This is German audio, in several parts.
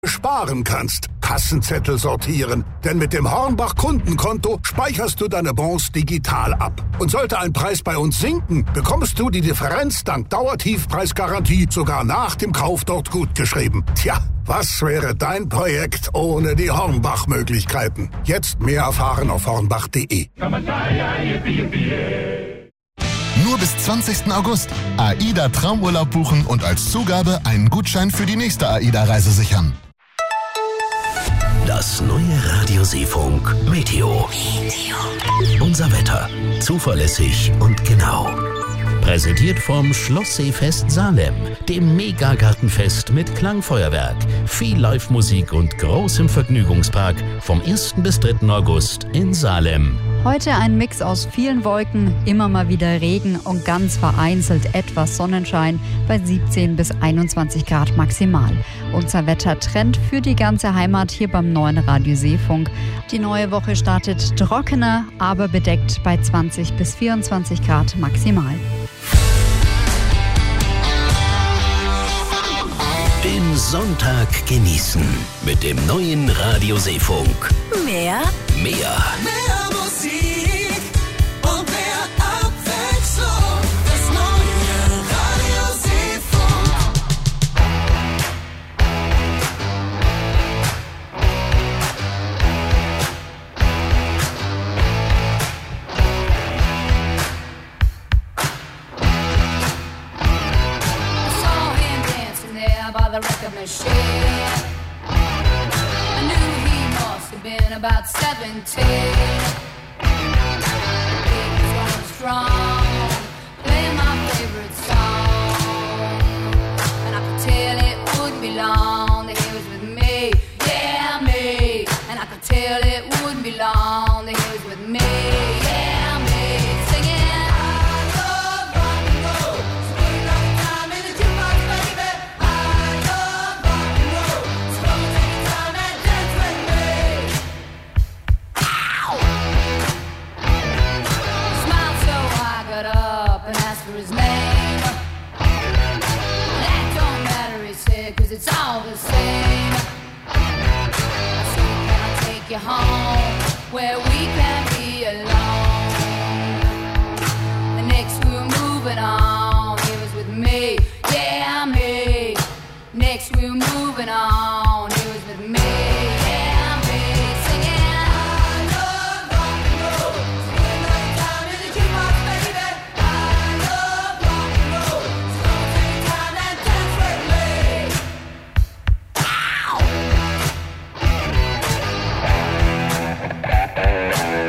sparen kannst. Kassenzettel sortieren. Denn mit dem Hornbach Kundenkonto speicherst du deine Bons digital ab. Und sollte ein Preis bei uns sinken, bekommst du die Differenz dank Dauertiefpreisgarantie sogar nach dem Kauf dort gutgeschrieben. Tja, was wäre dein Projekt ohne die Hornbach-Möglichkeiten? Jetzt mehr erfahren auf hornbach.de. Nur bis 20. August. AIDA Traumurlaub buchen und als Zugabe einen Gutschein für die nächste AIDA-Reise sichern. Das neue Radio Seefunk Meteo. Unser Wetter. Zuverlässig und genau. Präsentiert vom Schlossseefest Salem, dem Megagartenfest mit Klangfeuerwerk, viel Live-Musik und großem Vergnügungspark vom 1. bis 3. August in Salem. Heute ein Mix aus vielen Wolken, immer mal wieder Regen und ganz vereinzelt etwas Sonnenschein bei 17 bis 21 Grad maximal. Unser Wettertrend für die ganze Heimat hier beim neuen Radio Seefunk. Die neue Woche startet trockener, aber bedeckt bei 20 bis 24 Grad maximal. Den Sonntag genießen mit dem neuen Radio Seefunk. Mehr Musik und mehr Abwechslung. Das neue Radio Seefunk. I saw him dancing there by the record machine. I knew he must have been about 17. He was going strong, playing my favorite song, and I could tell it wouldn't be long that he was with me, yeah me. And I could tell it wouldn't be long that he was with me, yeah me. Singing, I love rock and roll, so put another time in the jukebox, baby. I love rock and roll, so come and take your time and dance with me. Smiled so I got up and asked for his name. That don't matter, he said, 'cause it's all the same. I said, can I take you home where we can be alone? The next we were moving on, he was with me, yeah me. Next we were moving on, he was with me, yeah me. Singing, I love rock and roll, so put another time in the jukebox, baby. I love rock and roll, so come and take your time and dance with me. Ow!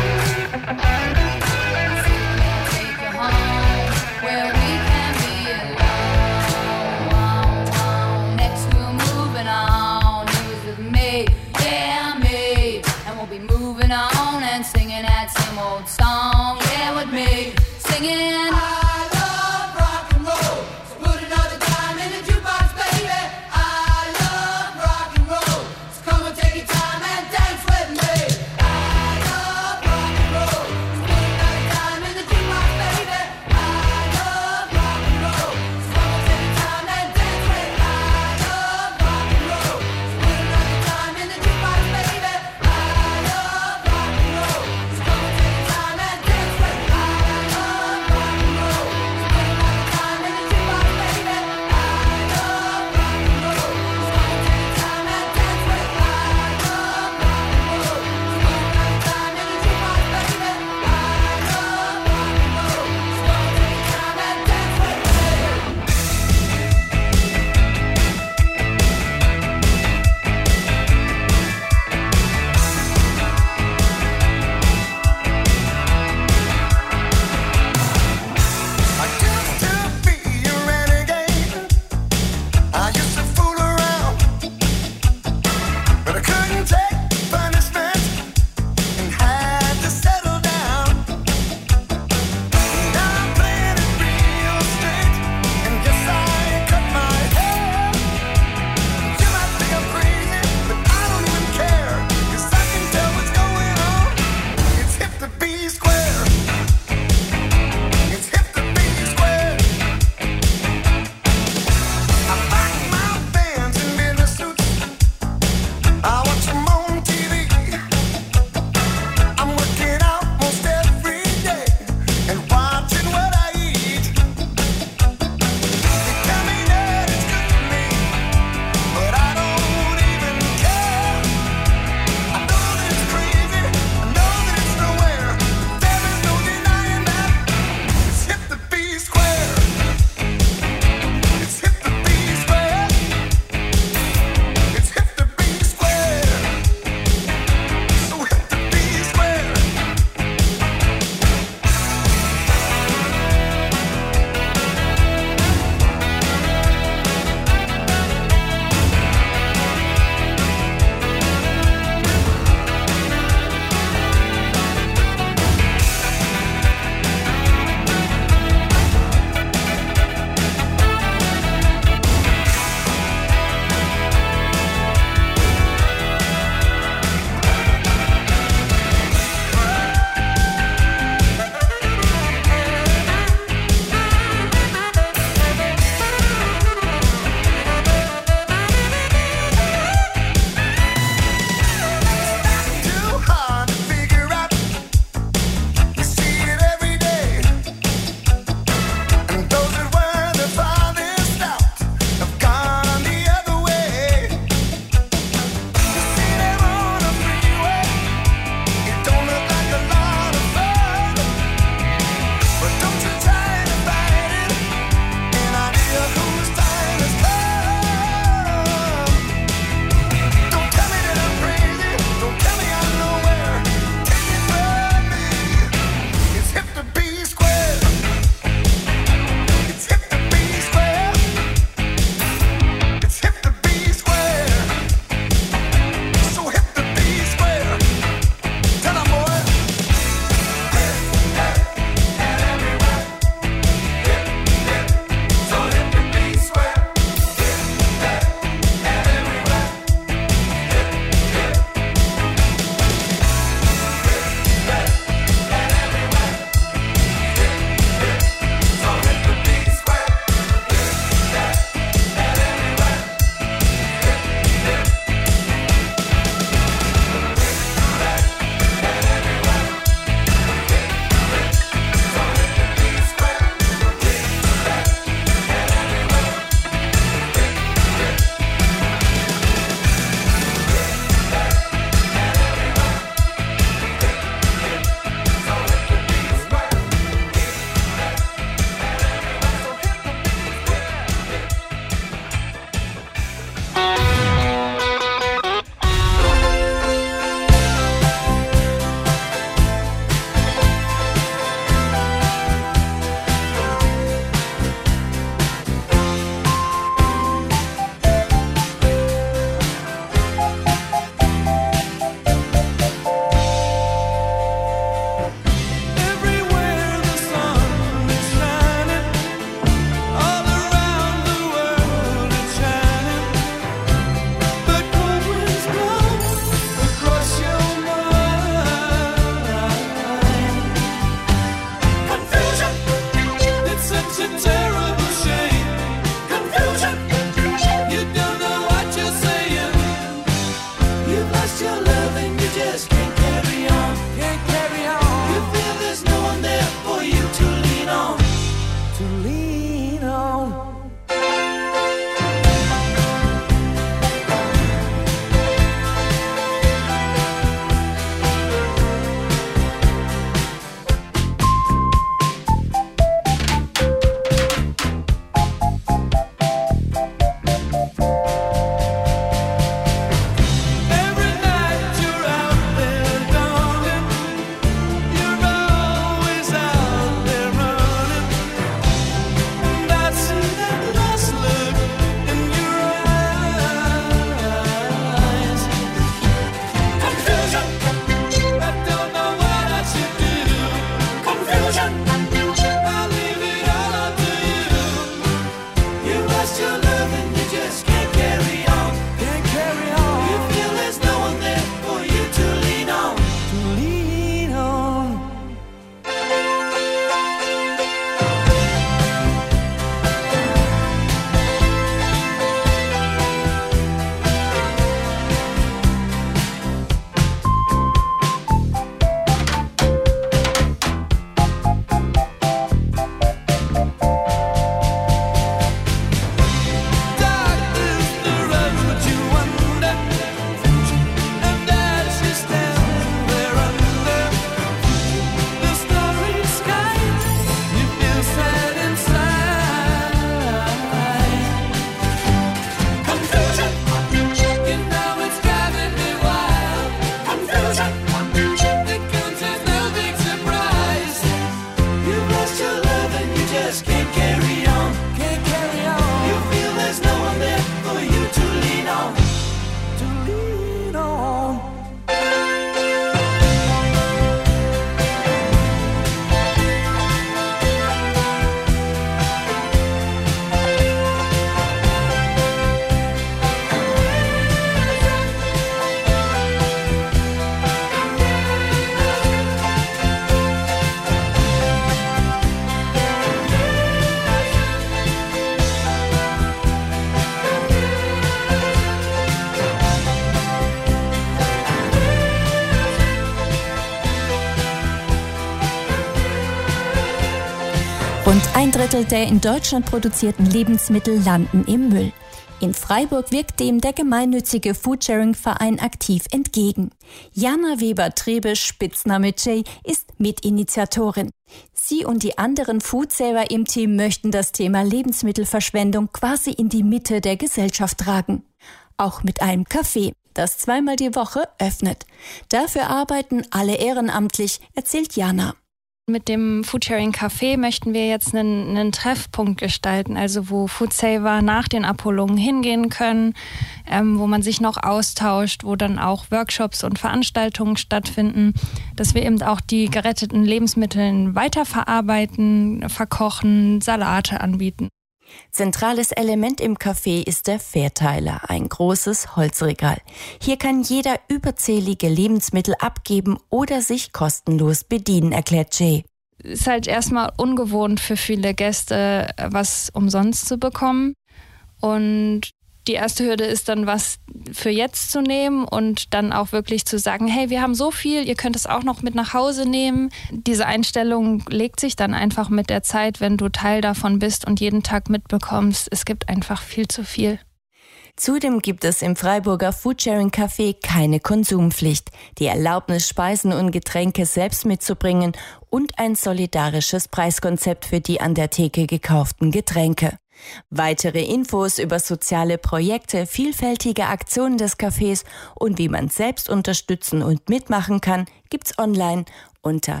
2/3 der in Deutschland produzierten Lebensmittel landen im Müll. In Freiburg wirkt dem der gemeinnützige Foodsharing-Verein aktiv entgegen. Jana Weber-Trebisch, Spitzname Jay, ist Mitinitiatorin. Sie und die anderen Foodsaver im Team möchten das Thema Lebensmittelverschwendung quasi in die Mitte der Gesellschaft tragen. Auch mit einem Café, das 2-mal die Woche öffnet. Dafür arbeiten alle ehrenamtlich, erzählt Jana. Mit dem Foodsharing Café möchten wir jetzt einen Treffpunkt gestalten, also wo Foodsaver nach den Abholungen hingehen können, wo man sich noch austauscht, wo dann auch Workshops und Veranstaltungen stattfinden, dass wir eben auch die geretteten Lebensmittel weiterverarbeiten, verkochen, Salate anbieten. Zentrales Element im Café ist der Verteiler, ein großes Holzregal. Hier kann jeder überzählige Lebensmittel abgeben oder sich kostenlos bedienen, erklärt Jay. Es ist halt erstmal ungewohnt für viele Gäste, was umsonst zu bekommen. Und die erste Hürde ist dann, was für jetzt zu nehmen und dann auch wirklich zu sagen, hey, wir haben so viel, ihr könnt es auch noch mit nach Hause nehmen. Diese Einstellung legt sich dann einfach mit der Zeit, wenn du Teil davon bist und jeden Tag mitbekommst, es gibt einfach viel zu viel. Zudem gibt es im Freiburger Foodsharing Café keine Konsumpflicht, die Erlaubnis, Speisen und Getränke selbst mitzubringen und ein solidarisches Preiskonzept für die an der Theke gekauften Getränke. Weitere Infos über soziale Projekte, vielfältige Aktionen des Cafés und wie man selbst unterstützen und mitmachen kann, gibt's online unter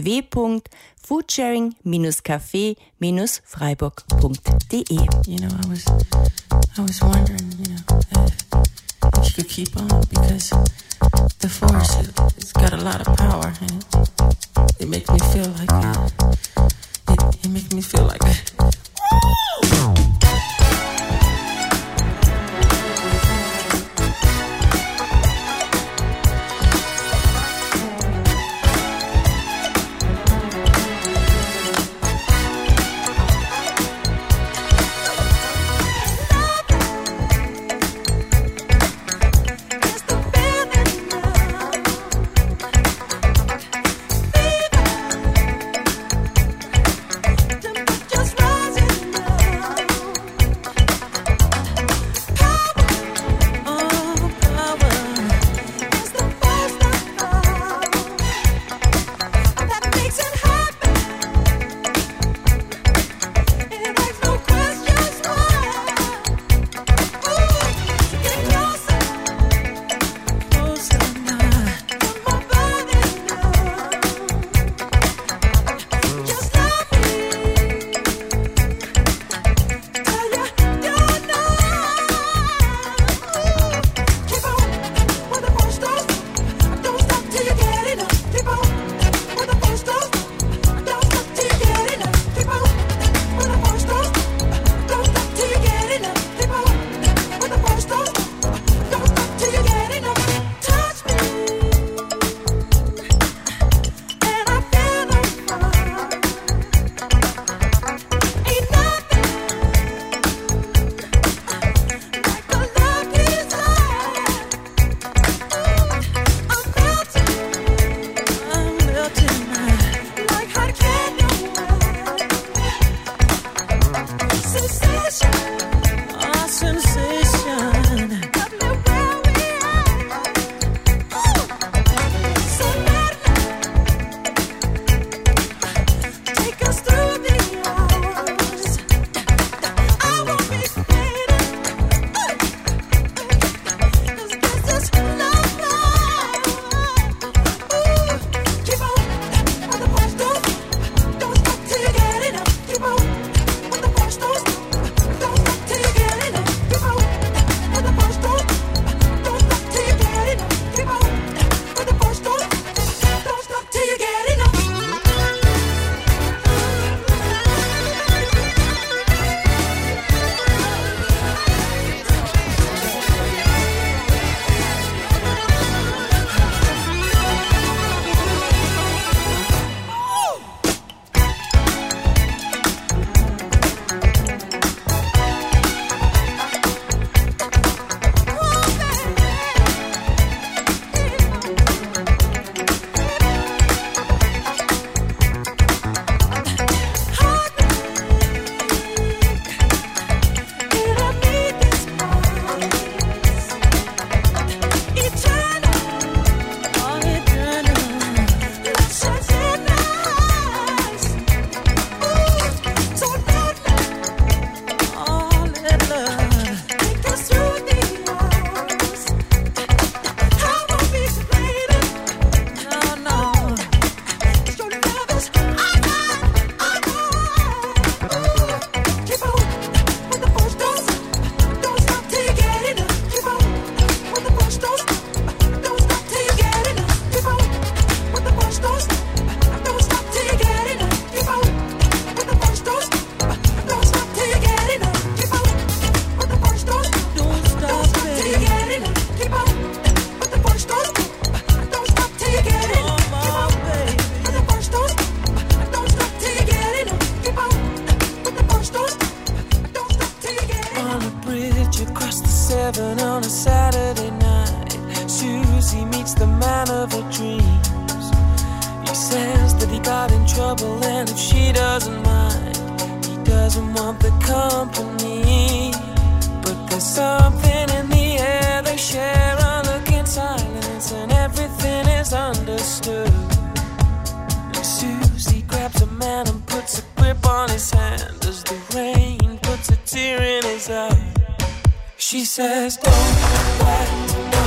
www.foodsharing-café-freiburg.de. You know, I was wondering, if you could keep on, because the force, it's got a lot of power, and it makes me feel like it makes me feel like Just right. a Saturday night, Susie meets the man of her dreams. He says that he got in trouble and if she doesn't mind, he doesn't want the company. But there's something in the air, they share a look in silence and everything is understood. And Susie grabs a man and puts a grip on his hand as the rain puts a tear in his eye. She says, don't let go,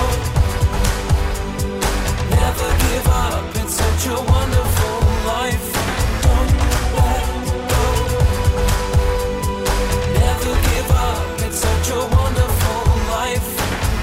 never give up, it's such a wonderful life. Don't let go, never give up, it's such a wonderful life.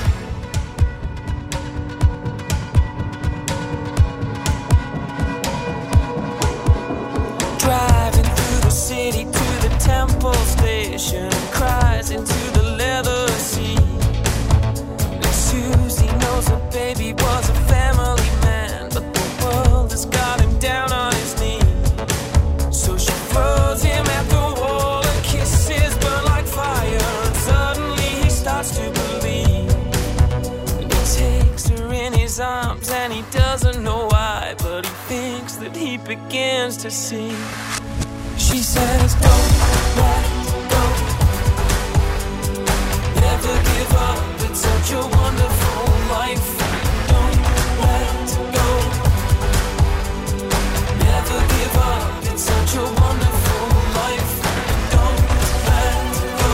Driving through the city to the Temple Station, cries into the leather seat. And Susie knows her baby was a family man, but the world has got him down on his knee. So she throws him at the wall and kisses burn like fire, and suddenly he starts to believe. And he takes her in his arms and he doesn't know why, but he thinks that he begins to see. She says, don't let go, never give up, it's such a wonderful life. Don't let go, never give up, it's such a wonderful life. Don't let go,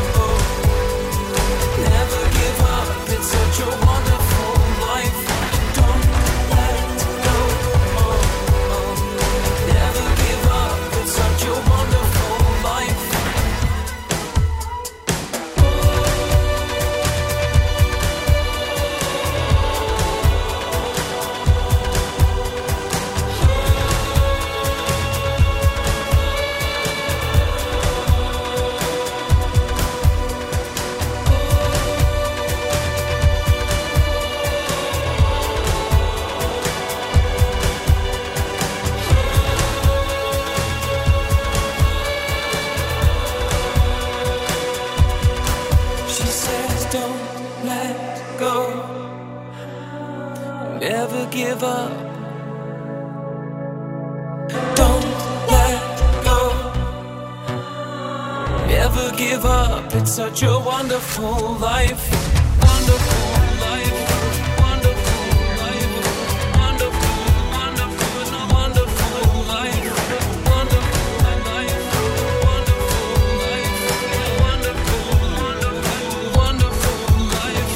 never give up, it's such a wonderful life. Don't let go, never give up, it's such a wonderful life. She says, don't let go, never give up. Don't let go, never give up. It's such a wonderful life. Wonderful life. Wonderful life. Wonderful, wonderful, wonderful life. Wonderful life. Wonderful life. Wonderful, wonderful, wonderful life.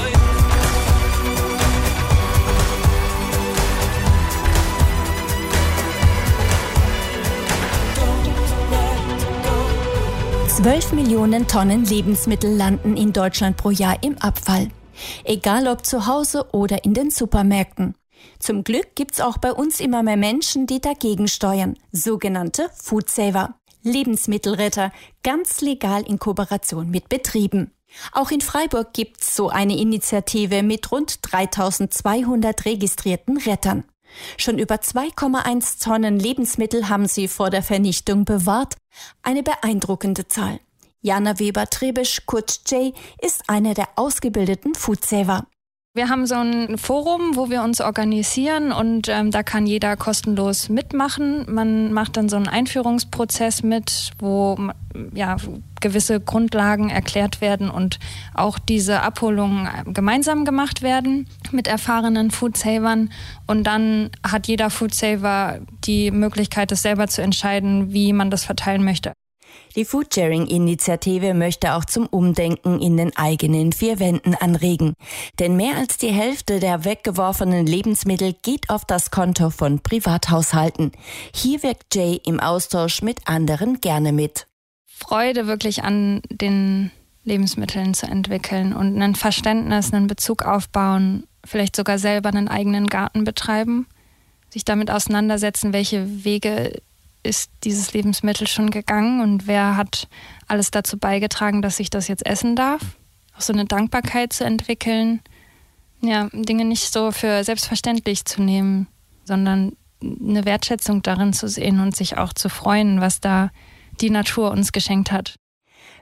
Don't let go. 12 Millionen Tonnen Lebensmittel landen in Deutschland pro Jahr im Abfall. Egal ob zu Hause oder in den Supermärkten. Zum Glück gibt's auch bei uns immer mehr Menschen, die dagegen steuern. Sogenannte Foodsaver. Lebensmittelretter, ganz legal in Kooperation mit Betrieben. Auch in Freiburg gibt's so eine Initiative mit rund 3200 registrierten Rettern. Schon über 2,1 Tonnen Lebensmittel haben sie vor der Vernichtung bewahrt. Eine beeindruckende Zahl. Jana Weber-Trebisch, kurz Jay, ist einer der ausgebildeten Foodsaver. Wir haben so ein Forum, wo wir uns organisieren und da kann jeder kostenlos mitmachen. Man macht dann so einen Einführungsprozess mit, wo ja, gewisse Grundlagen erklärt werden und auch diese Abholungen gemeinsam gemacht werden mit erfahrenen Foodsavern. Und dann hat jeder Foodsaver die Möglichkeit, es selber zu entscheiden, wie man das verteilen möchte. Die Foodsharing-Initiative möchte auch zum Umdenken in den eigenen vier Wänden anregen. Denn mehr als die Hälfte der weggeworfenen Lebensmittel geht auf das Konto von Privathaushalten. Hier wirkt Jay im Austausch mit anderen gerne mit. Freude wirklich an den Lebensmitteln zu entwickeln und ein Verständnis, einen Bezug aufbauen, vielleicht sogar selber einen eigenen Garten betreiben, sich damit auseinandersetzen, welche Wege ist dieses Lebensmittel schon gegangen und wer hat alles dazu beigetragen, dass ich das jetzt essen darf. Auch so eine Dankbarkeit zu entwickeln, ja, Dinge nicht so für selbstverständlich zu nehmen, sondern eine Wertschätzung darin zu sehen und sich auch zu freuen, was da die Natur uns geschenkt hat.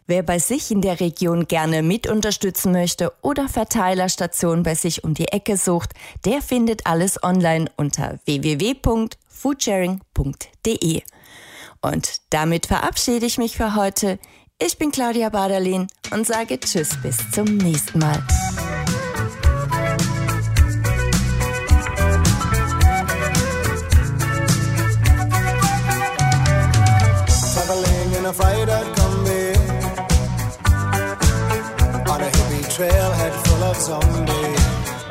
Wer bei sich in der Region gerne mit unterstützen möchte oder Verteilerstationen bei sich um die Ecke sucht, der findet alles online unter www.foodsharing.de. Und damit verabschiede ich mich für heute. Ich bin Claudia Baderlin und sage Tschüss bis zum nächsten Mal. Traveling in a freighter combi on a hippie trailhead full of zombies.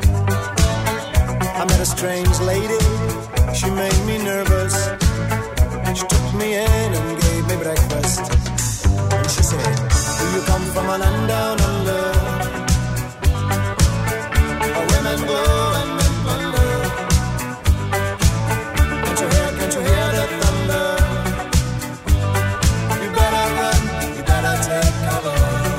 I met a strange lady, she made me nervous. She took me in and gave me breakfast. And she said, do you come from a land down under? Where women go and men plunder. Can't you hear the thunder? You better run, you better take cover.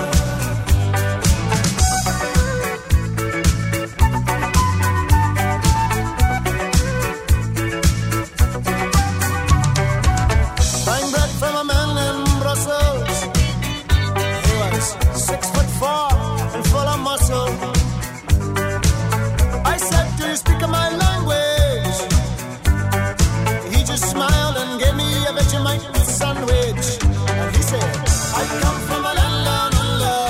Sandwich, and he said, I come from a land down under,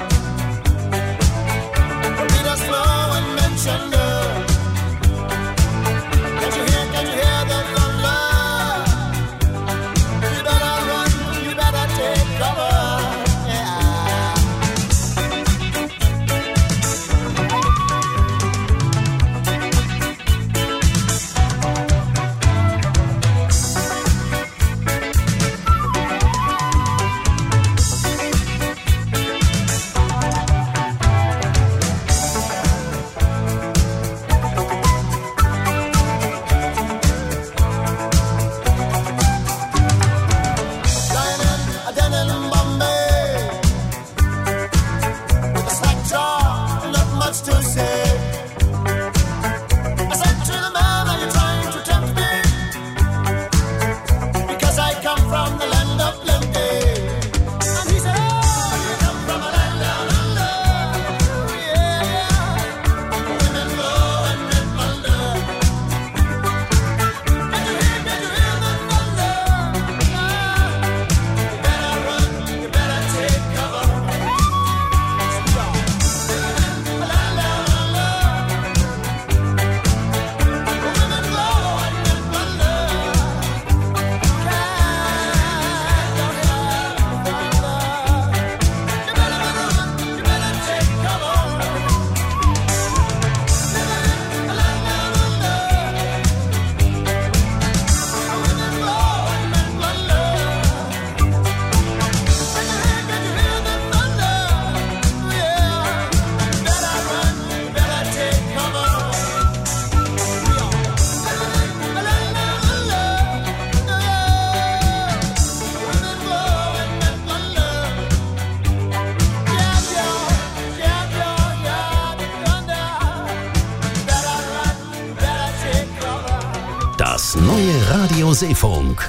from Peter's Flow and Manchester. Can you hear the thunder? You better run, you better take cover. Das neue Radio Seefunk.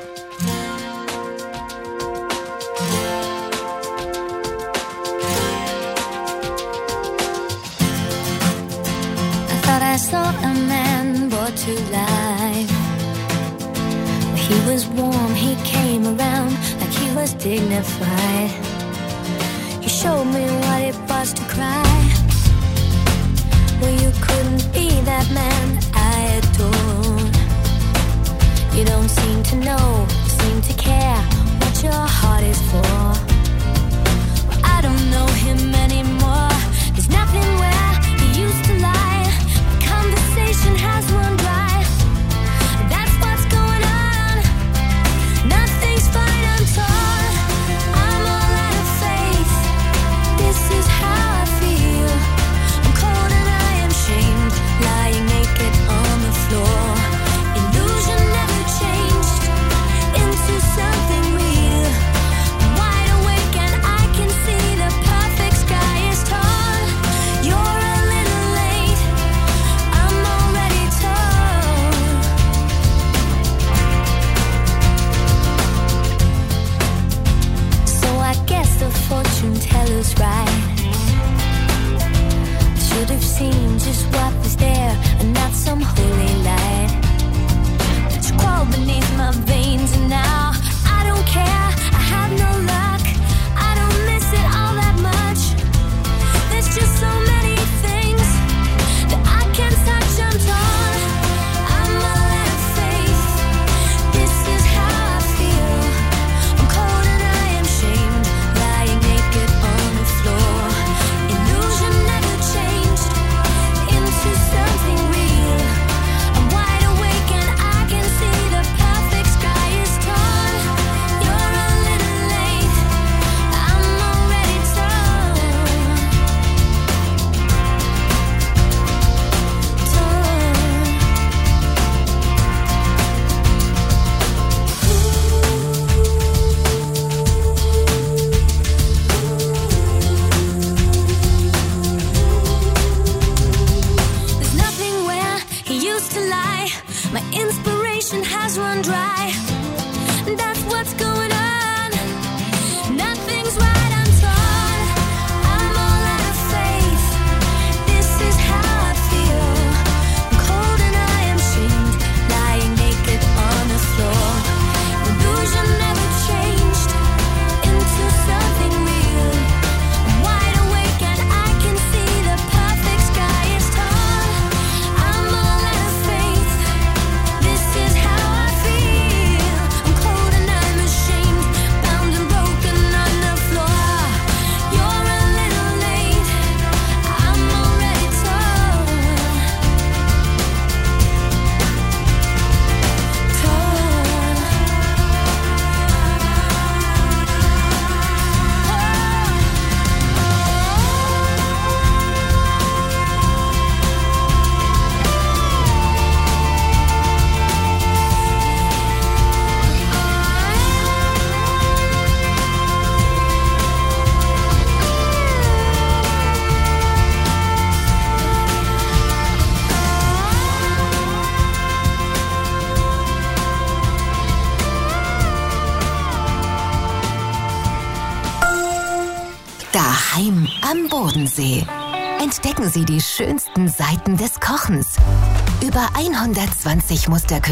I saw a man brought to life. He was warm, he came around like he was dignified. He showed me what it was to cry. Well, you couldn't be that man I adored. You don't seem to know, seem to care what your heart is for. Well, I don't know him anymore. There's nothing where he used to lie. Conversation has run dry. That's what's going on. Nothing's fine, I'm torn. I'm all out of faith. This is how I feel. I'm cold and I am shamed, lying naked on the floor. Illusion never changed into something real. I'm wide awake. some holy light. You crawl beneath my veins and now I don't care, I have no luck, I don't miss it all that much. There's just so many things that I can't touch, I'm torn, I'm all out of faith. This is how I feel, I'm cold and I am shamed, lying naked on the floor. Illusion never changed into something real. I'm wide awake and I can see the perfect sky is torn. You're a little late, I'm already torn. There's nothing where he used to lie. My inspiration has run dry. That's what's going on. Nothing's right, I'm torn. I'm all out of faith. This is how I feel. I'm cold and I am shamed, lying naked on the floor. Illusion never changed into something real. I'm wide awake and I can see the perfect sky is torn. I'm all out of faith. This is how I feel. I'm cold and I'm ashamed, bound and broken on the floor. You're a little late, I'm already torn. Daheim am Bodensee. Entdecken Sie die schönsten Seiten des Kochens. Über 120 Musterküchen